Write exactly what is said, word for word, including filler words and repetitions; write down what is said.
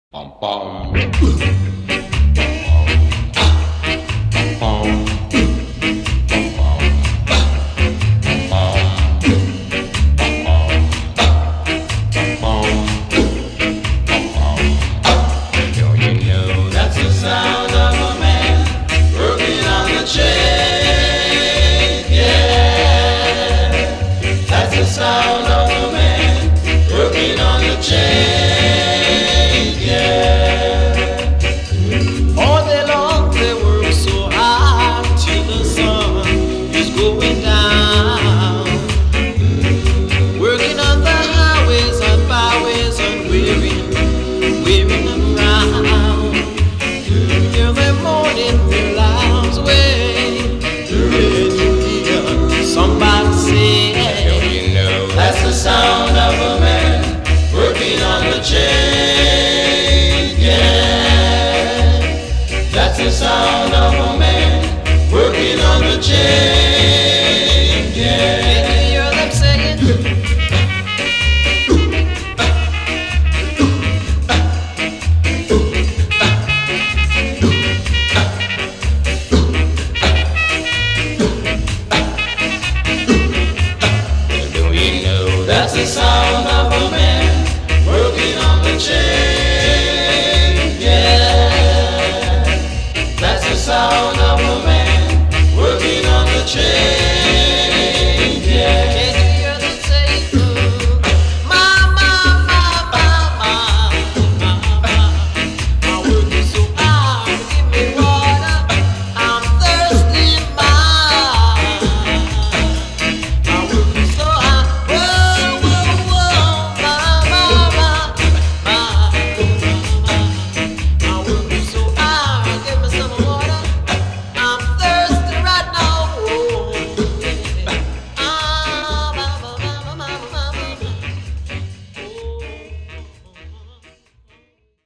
Bum, bum. That's the sound of a man working on the chain, yeah. That's the sound of a man working on the chain, yeah. All day long they work so hard till the sun is going down, working on the highways and byways and wearing, wearing them round. Till the morning their lives away. When you hear somebody say, You know that's the sound of a man working on the chain, yeah. That's the sound of a man working on the chain.